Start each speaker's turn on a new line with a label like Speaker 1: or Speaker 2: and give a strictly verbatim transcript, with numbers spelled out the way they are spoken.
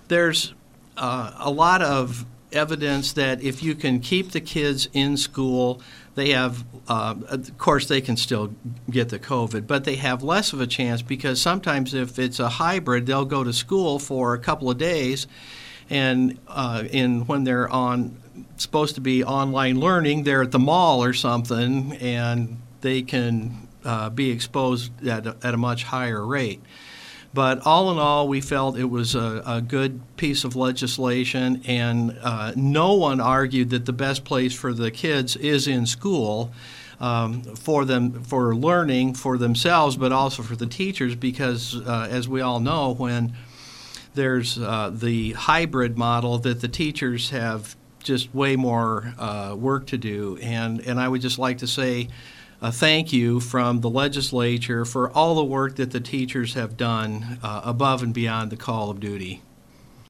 Speaker 1: there's uh, a lot of evidence that if you can keep the kids in school, they have, uh, of course, they can still get the COVID, but they have less of a chance because sometimes if it's a hybrid, they'll go to school for a couple of days, and uh, in when they're on supposed to be online learning, they're at the mall or something, and they can uh, be exposed at a, at a much higher rate. But all in all, we felt it was a, a good piece of legislation, and uh, no one argued that the best place for the kids is in school um, for them, for learning for themselves, but also for the teachers, because uh, as we all know, when there's uh, the hybrid model, that the teachers have just way more uh, work to do. And, and I would just like to say a thank you from the legislature for all the work that the teachers have done uh, above and beyond the call of duty.